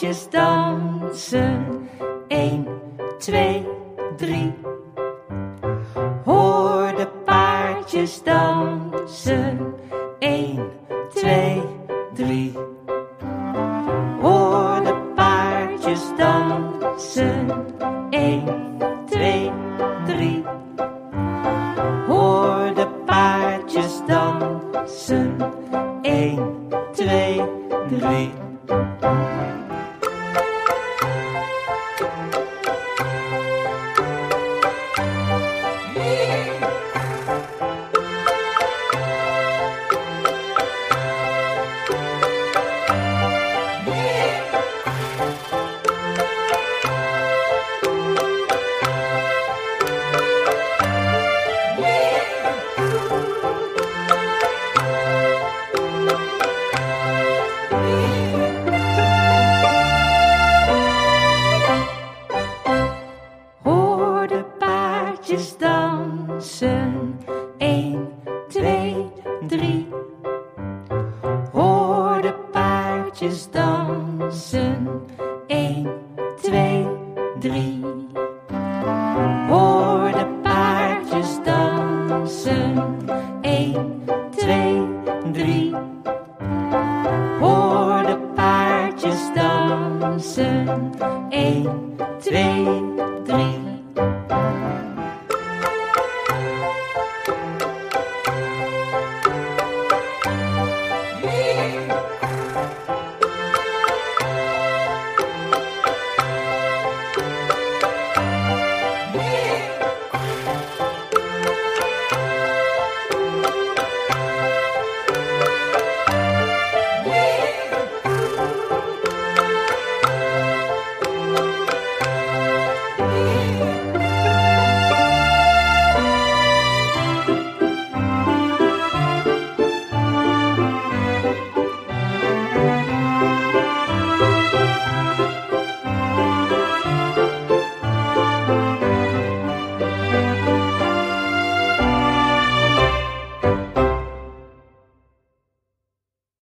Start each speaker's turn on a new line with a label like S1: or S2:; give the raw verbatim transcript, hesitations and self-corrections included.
S1: paardjes dansen. Eén, twee, drie. Hoor de paardjes dansen. Eén, twee, drie. Hoor de paardjes dansen. Eén, twee, drie. Hoor de paardjes dansen. Eén, twee, drie. Hoor de paardjes dansen. Eén, twee, drie. Hoor de paardjes dansen. Eén, twee, drie. Hoor de paardjes dansen. Eén, twee, drie. Hoor de paardjes dansen. Eén, twee,